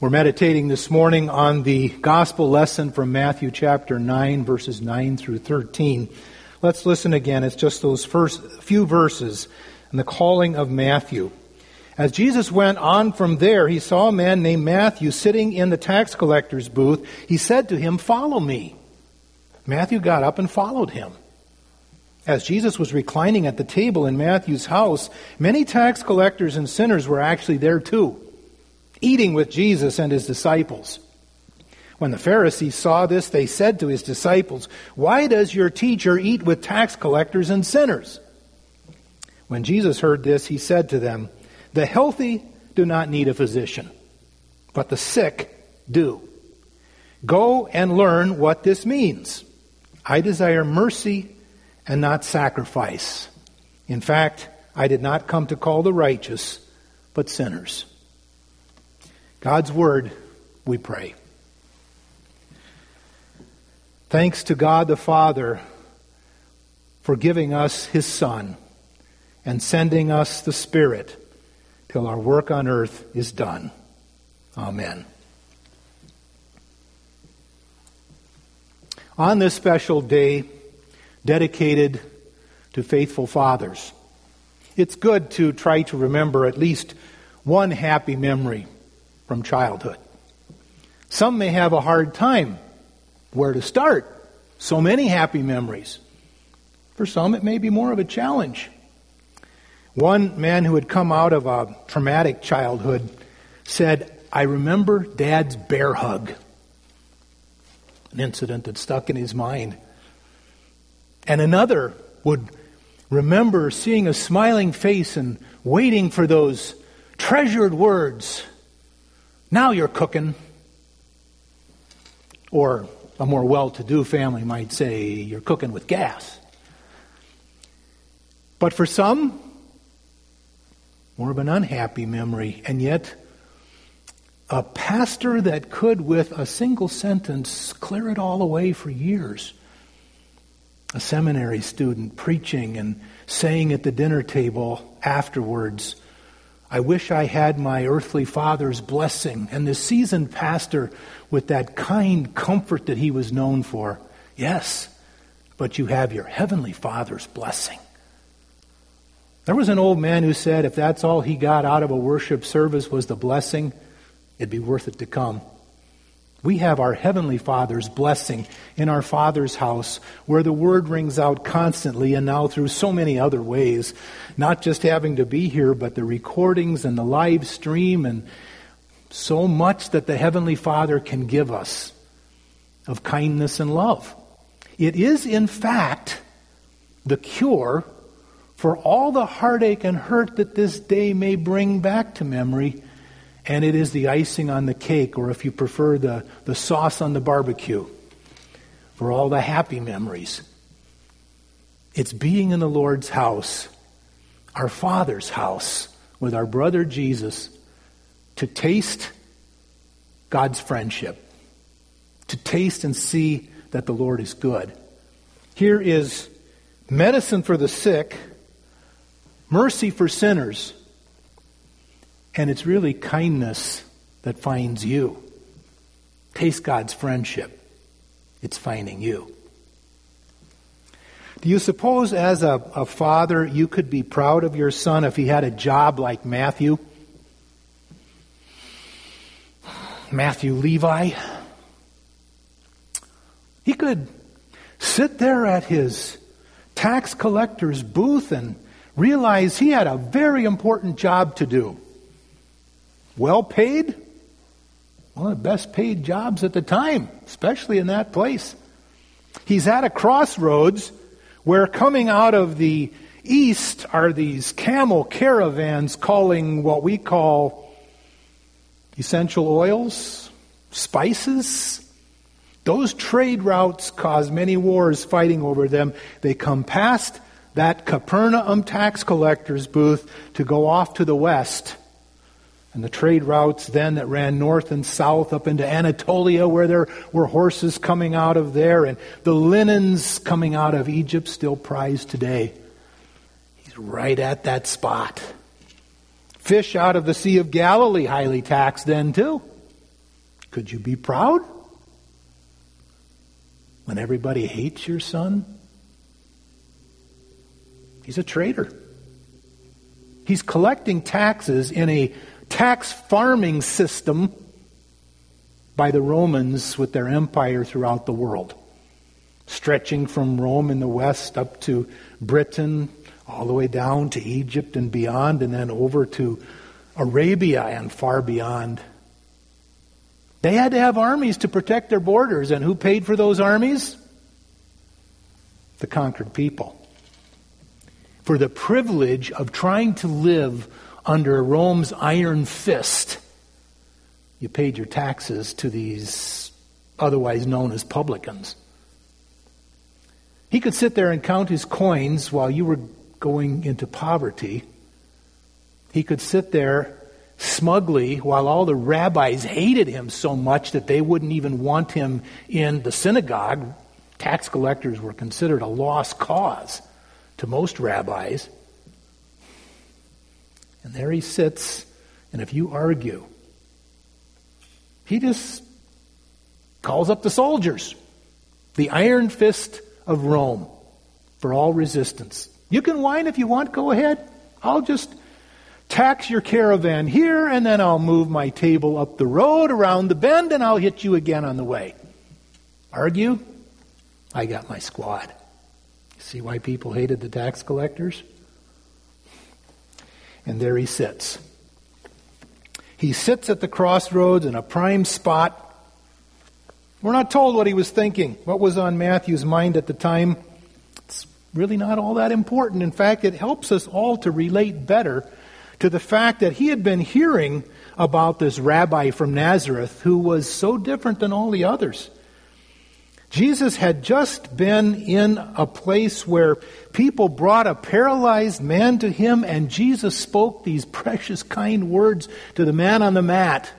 We're meditating this morning on the gospel lesson from Matthew chapter 9, verses 9 through 13. Let's listen again. It's just those first few verses and the calling of Matthew. As Jesus went on from there, he saw a man named Matthew sitting in the tax collector's booth. He said to him, "Follow me." Matthew got up and followed him. As Jesus was reclining at the table in Matthew's house, many tax collectors and sinners were actually there too, eating with Jesus and his disciples. When the Pharisees saw this, they said to his disciples, "Why does your teacher eat with tax collectors and sinners?" When Jesus heard this, he said to them, "The healthy do not need a physician, but the sick do. Go and learn what this means. I desire mercy and not sacrifice. In fact, I did not come to call the righteous, but sinners." God's word, we pray. Thanks to God the Father for giving us his Son and sending us the Spirit till our work on earth is done. Amen. On this special day dedicated to faithful fathers, it's good to try to remember at least one happy memory from childhood. Some may have a hard time where to start. So many happy memories. For some, it may be more of a challenge. One man who had come out of a traumatic childhood said, "I remember Dad's bear hug." An incident that stuck in his mind. And another would remember seeing a smiling face and waiting for those treasured words, "Now you're cooking." Or a more well-to-do family might say, "You're cooking with gas." But for some, more of an unhappy memory, and yet a pastor that could, with a single sentence, clear it all away for years. A seminary student preaching and saying at the dinner table afterwards, "I wish I had my earthly father's blessing," and the seasoned pastor with that kind comfort that he was known for. "Yes, but you have your heavenly Father's blessing." There was an old man who said if that's all he got out of a worship service was the blessing, it'd be worth it to come. We have our heavenly Father's blessing in our Father's house, where the word rings out constantly and now through so many other ways. Not just having to be here, but the recordings and the live stream and so much that the Heavenly Father can give us of kindness and love. It is, in fact, the cure for all the heartache and hurt that this day may bring back to memory. And it is the icing on the cake, or if you prefer, the sauce on the barbecue, for all the happy memories. It's being in the Lord's house, our Father's house, with our brother Jesus, to taste God's friendship, to taste and see that the Lord is good. Here is medicine for the sick, mercy for sinners, and it's really kindness that finds you. Taste God's friendship. It's finding you. Do you suppose as a father you could be proud of your son if he had a job like Matthew? Matthew Levi? He could sit there at his tax collector's booth and realize he had a very important job to do. Well paid? One of the best paid jobs at the time, especially in that place. He's at a crossroads where coming out of the east are these camel caravans calling what we call essential oils, spices. Those trade routes cause many wars fighting over them. They come past that Capernaum tax collector's booth to go off to the west. And the trade routes then that ran north and south up into Anatolia, where there were horses coming out of there, and the linens coming out of Egypt, still prized today. He's right at that spot. Fish out of the Sea of Galilee, highly taxed then too. Could you be proud when everybody hates your son? He's a traitor. He's collecting taxes in a tax farming system by the Romans with their empire throughout the world, stretching from Rome in the west up to Britain, all the way down to Egypt and beyond, and then over to Arabia and far beyond. They had to have armies to protect their borders, and who paid for those armies? The conquered people. For the privilege of trying to live under Rome's iron fist, you paid your taxes to these otherwise known as publicans. He could sit there and count his coins while you were going into poverty. He could sit there smugly while all the rabbis hated him so much that they wouldn't even want him in the synagogue. Tax collectors were considered a lost cause to most rabbis. And there he sits, and if you argue, he just calls up the soldiers, the iron fist of Rome, for all resistance. You can whine if you want, go ahead. I'll just tax your caravan here, and then I'll move my table up the road around the bend, and I'll hit you again on the way. Argue? I got my squad. See why people hated the tax collectors? And there he sits. He sits at the crossroads in a prime spot. We're not told what he was thinking, what was on Matthew's mind at the time. It's really not all that important. In fact, it helps us all to relate better to the fact that he had been hearing about this rabbi from Nazareth who was so different than all the others. Jesus had just been in a place where people brought a paralyzed man to him, and Jesus spoke these precious, kind words to the man on the mat.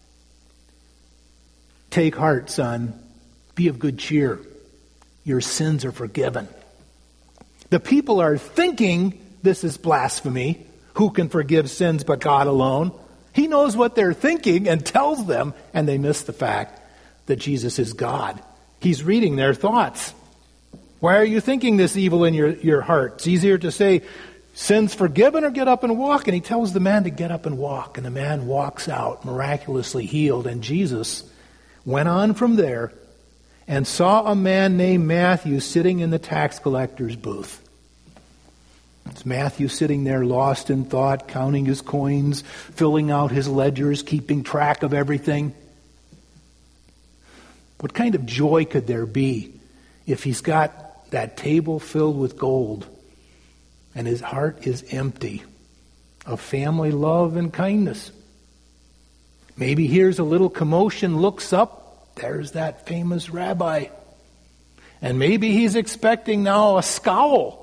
Take heart, son. Be of good cheer. Your sins are forgiven. The people are thinking this is blasphemy. Who can forgive sins but God alone? He knows what they're thinking and tells them, and they miss the fact that Jesus is God. He's reading their thoughts. Why are you thinking this evil in your heart? It's easier to say, sin's forgiven, or get up and walk. And he tells the man to get up and walk. And the man walks out, miraculously healed. And Jesus went on from there and saw a man named Matthew sitting in the tax collector's booth. It's Matthew sitting there lost in thought, counting his coins, filling out his ledgers, keeping track of everything. What kind of joy could there be if he's got that table filled with gold and his heart is empty of family love and kindness? Maybe hears a little commotion, looks up, there's that famous rabbi. And maybe he's expecting now a scowl.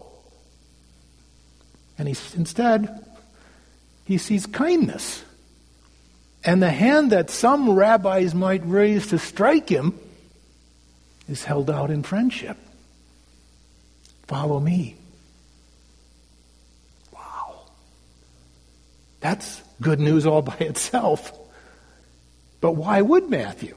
And instead, he sees kindness. And the hand that some rabbis might raise to strike him is held out in friendship. Follow me. Wow. That's good news all by itself. But why would Matthew?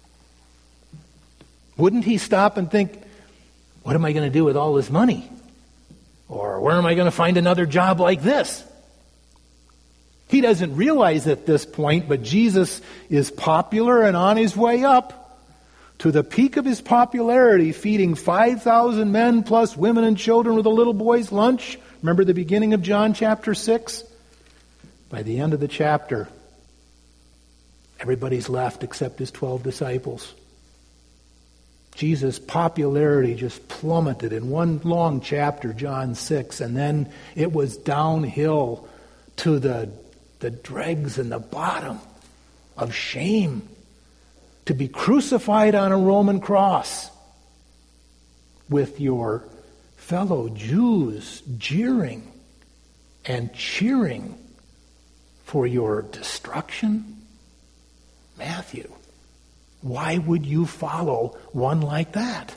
Wouldn't he stop and think, what am I going to do with all this money? Or where am I going to find another job like this? He doesn't realize at this point, but Jesus is popular and on his way up to the peak of his popularity, feeding 5,000 men plus women and children with a little boy's lunch. Remember the beginning of John chapter 6? By the end of the chapter, everybody's left except his 12 disciples. Jesus' popularity just plummeted in one long chapter, John 6, and then it was downhill to the dregs and the bottom of shame, to be crucified on a Roman cross with your fellow Jews jeering and cheering for your destruction. Matthew, why would you follow one like that?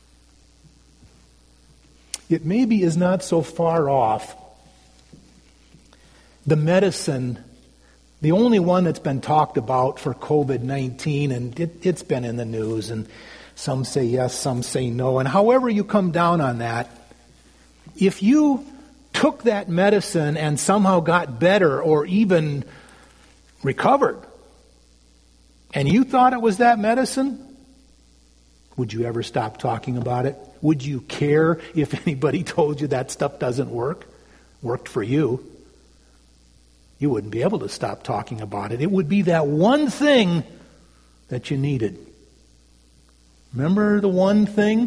It maybe is not so far off the medicine The only one that's been talked about for COVID-19, and it's been in the news, and some say yes, some say no. And however you come down on that, if you took that medicine and somehow got better or even recovered, and you thought it was that medicine, would you ever stop talking about it? Would you care if anybody told you that stuff doesn't work? Worked for you. You wouldn't be able to stop talking about it. It would be that one thing that you needed. Remember the one thing?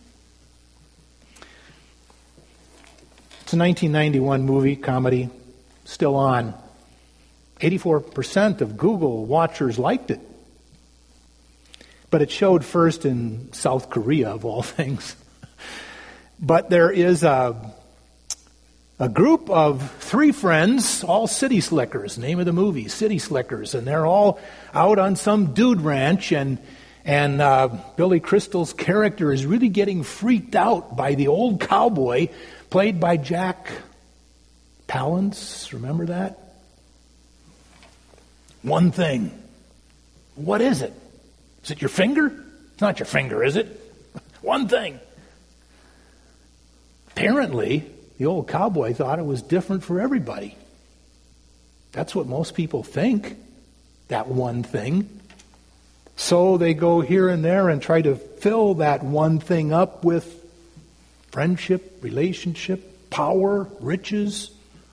It's a 1991 movie, comedy, still on. 84% of Google watchers liked it. But it showed first in South Korea, of all things. But there is a group of 3 friends, all city slickers, name of the movie, City Slickers, and they're all out on some dude ranch, and Billy Crystal's character is really getting freaked out by the old cowboy, played by Jack Palance. Remember that? One thing. What is it? Is it your finger? It's not your finger, is it? One thing. Apparently, the old cowboy thought it was different for everybody. That's what most people think, that one thing. So they go here and there and try to fill that one thing up with friendship, relationship, power, riches,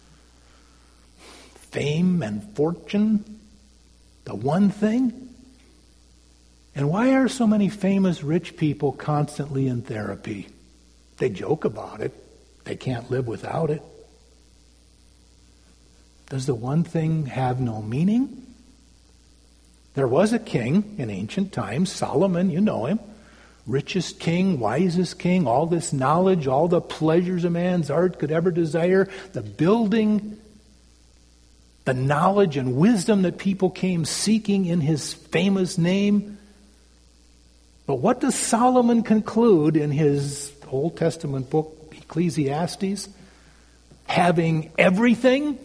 fame and fortune. The one thing. And why are so many famous rich people constantly in therapy? They joke about it. They can't live without it. Does the one thing have no meaning? There was a king in ancient times, Solomon, you know him. Richest king, wisest king, all this knowledge, all the pleasures a man's heart could ever desire, the building, the knowledge and wisdom that people came seeking in his famous name. But what does Solomon conclude in his Old Testament book, Ecclesiastes? Having everything,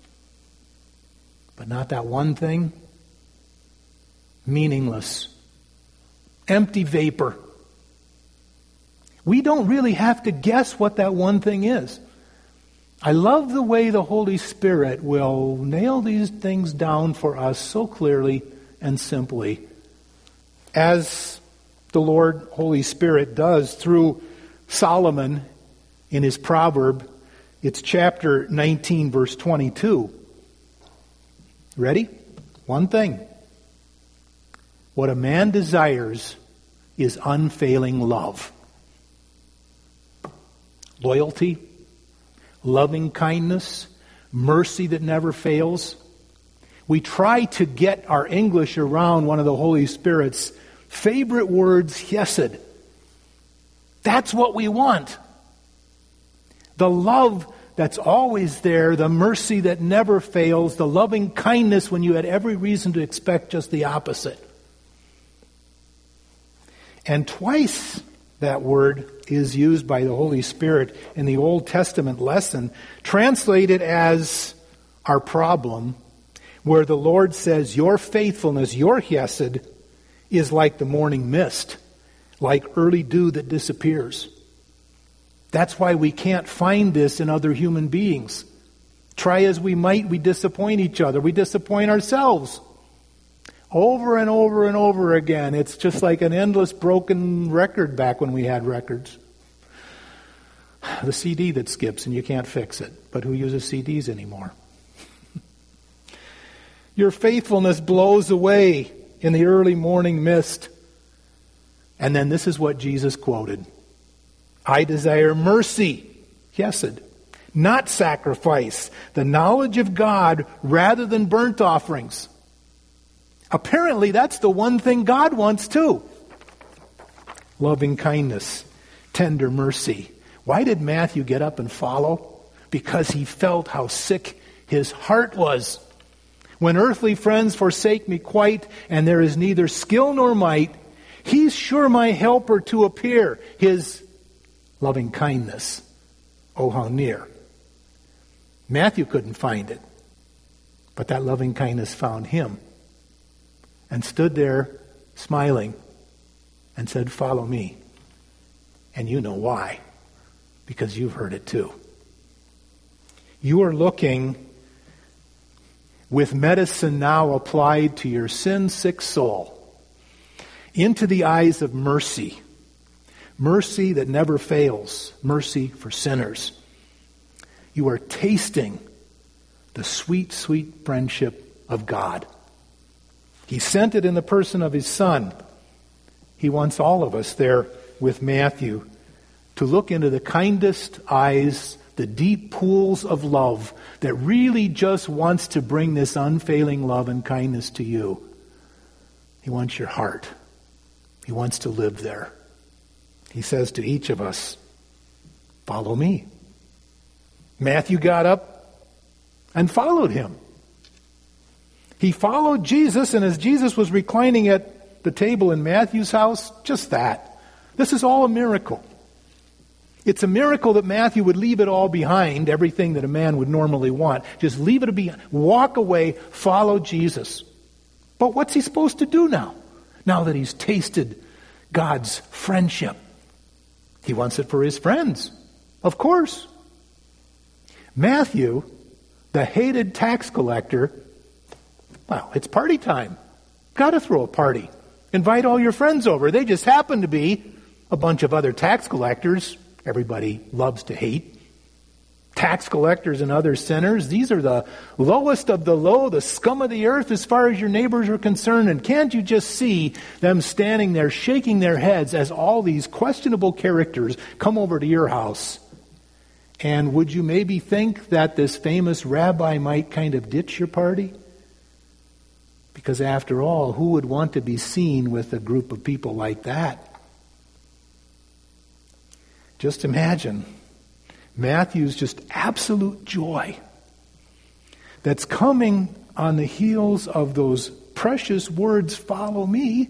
but not that one thing. Meaningless. Empty vapor. We don't really have to guess what that one thing is. I love the way the Holy Spirit will nail these things down for us so clearly and simply, as the Lord Holy Spirit does through Solomon in his proverb. It's chapter 19, verse 22. Ready? One thing. What a man desires is unfailing love. Loyalty, loving kindness, mercy that never fails. We try to get our English around one of the Holy Spirit's favorite words, hesed. That's what we want. The love that's always there, the mercy that never fails, the loving kindness when you had every reason to expect just the opposite. And twice that word is used by the Holy Spirit in the Old Testament lesson, translated as our problem, where the Lord says, your faithfulness, your hesed, is like the morning mist, like early dew that disappears. That's why we can't find this in other human beings. Try as we might, we disappoint each other. We disappoint ourselves. Over and over and over again. It's just like an endless broken record back when we had records. The CD that skips and you can't fix it. But who uses CDs anymore? Your faithfulness blows away in the early morning mist. And then this is what Jesus quoted. I desire mercy, hesed, not sacrifice, the knowledge of God rather than burnt offerings. Apparently that's the one thing God wants too. Loving kindness, tender mercy. Why did Matthew get up and follow? Because he felt how sick his heart was. When earthly friends forsake me quite, and there is neither skill nor might, he's sure my helper to appear. His loving kindness. Oh, how near. Matthew couldn't find it. But that loving kindness found him and stood there smiling and said, "Follow me." And you know why. Because you've heard it too. You are looking with medicine now applied to your sin-sick soul into the eyes of mercy. Mercy that never fails. Mercy for sinners. You are tasting the sweet, sweet friendship of God. He sent it in the person of His Son. He wants all of us there with Matthew to look into the kindest eyes, the deep pools of love that really just wants to bring this unfailing love and kindness to you. He wants your heart. He wants to live there. He says to each of us, "Follow me." Matthew got up and followed him. He followed Jesus, and as Jesus was reclining at the table in Matthew's house, just that. This is all a miracle. It's a miracle that Matthew would leave it all behind, everything that a man would normally want. Just leave it behind, walk away, follow Jesus. But what's he supposed to do now? Now that he's tasted God's friendship. He wants it for his friends, of course. Matthew, the hated tax collector, well, it's party time. Got to throw a party. Invite all your friends over. They just happen to be a bunch of other tax collectors. Everybody loves to hate. Tax collectors and other sinners. These are the lowest of the low, the scum of the earth as far as your neighbors are concerned. And can't you just see them standing there shaking their heads as all these questionable characters come over to your house? And would you maybe think that this famous rabbi might kind of ditch your party? Because after all, who would want to be seen with a group of people like that? Just imagine Matthew's just absolute joy that's coming on the heels of those precious words, "Follow me."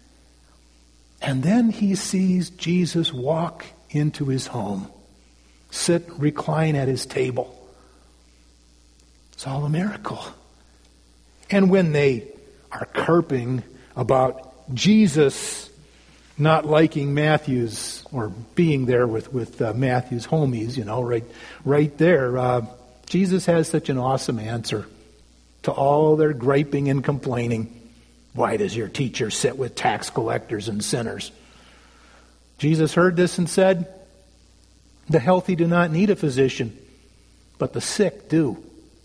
And then he sees Jesus walk into his home, sit, recline at his table. It's all a miracle. And when they are carping about Jesus not liking Matthew's, or being there with Matthew's homies, right there, Jesus has such an awesome answer to all their griping and complaining. "Why does your teacher sit with tax collectors and sinners?" Jesus heard this and said, "The healthy do not need a physician, but the sick do.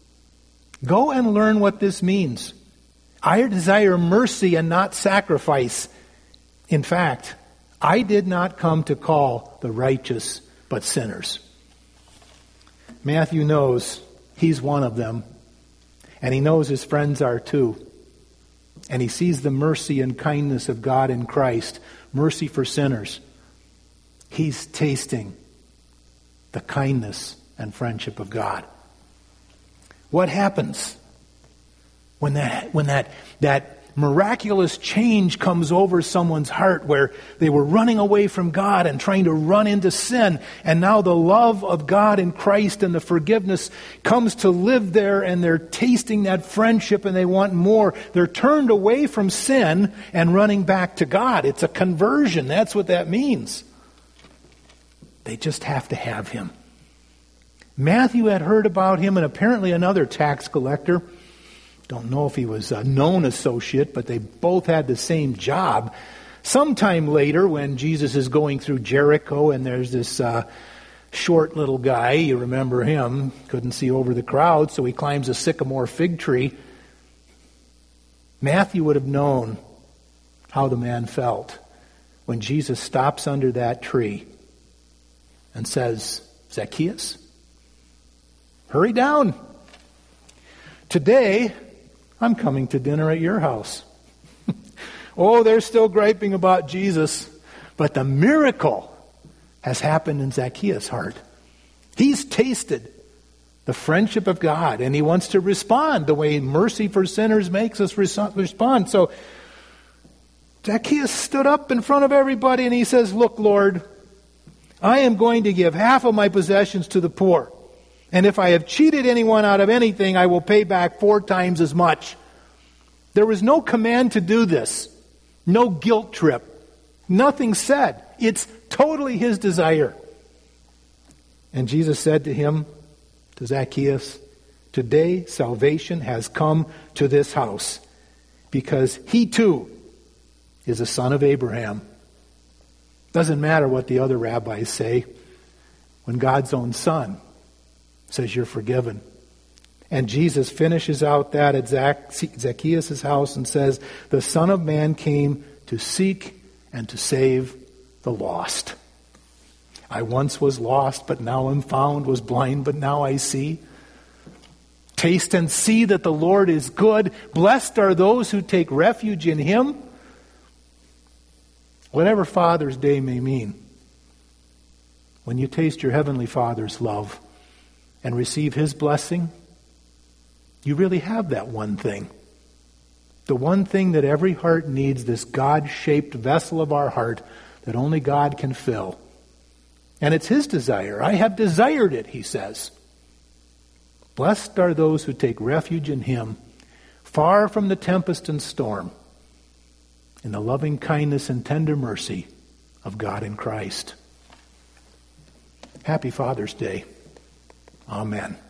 Go and learn what this means. I desire mercy and not sacrifice. In fact, I did not come to call the righteous, but sinners." Matthew knows he's one of them, and he knows his friends are too. And he sees the mercy and kindness of God in Christ, mercy for sinners. He's tasting the kindness and friendship of God. What happens when that miraculous change comes over someone's heart, where they were running away from God and trying to run into sin, and now the love of God in Christ and the forgiveness comes to live there, and they're tasting that friendship and they want more. They're turned away from sin and running back to God. It's a conversion. That's what that means. They just have to have him. Matthew had heard about him, and apparently another tax collector. Don't know if he was a known associate, but they both had the same job. Sometime later, when Jesus is going through Jericho, and there's this short little guy, you remember him, couldn't see over the crowd, so he climbs a sycamore fig tree. Matthew would have known how the man felt when Jesus stops under that tree and says, "Zacchaeus, hurry down. Today, I'm coming to dinner at your house." Oh, they're still griping about Jesus, but the miracle has happened in Zacchaeus' heart. He's tasted the friendship of God, and he wants to respond the way mercy for sinners makes us respond. So Zacchaeus stood up in front of everybody and he says, "Look, Lord, I am going to give half of my possessions to the poor. And if I have cheated anyone out of anything, I will pay back 4 times as much. There was no command to do this. No guilt trip. Nothing said. It's totally his desire. And Jesus said to him, to Zacchaeus, today salvation has come to this house, because he too is a son of Abraham. Doesn't matter what the other rabbis say. When God's own son says you're forgiven. And Jesus finishes out that at Zacchaeus' house and says, the Son of Man came to seek and to save the lost. I once was lost, but now am found, was blind, but now I see. Taste and see that the Lord is good. Blessed are those who take refuge in him. Whatever Father's Day may mean, when you taste your Heavenly Father's love and receive his blessing, you really have that one thing. The one thing that every heart needs, this God-shaped vessel of our heart that only God can fill. And it's his desire. I have desired it, he says. Blessed are those who take refuge in him, far from the tempest and storm, in the loving kindness and tender mercy of God in Christ. Happy Father's Day. Amen.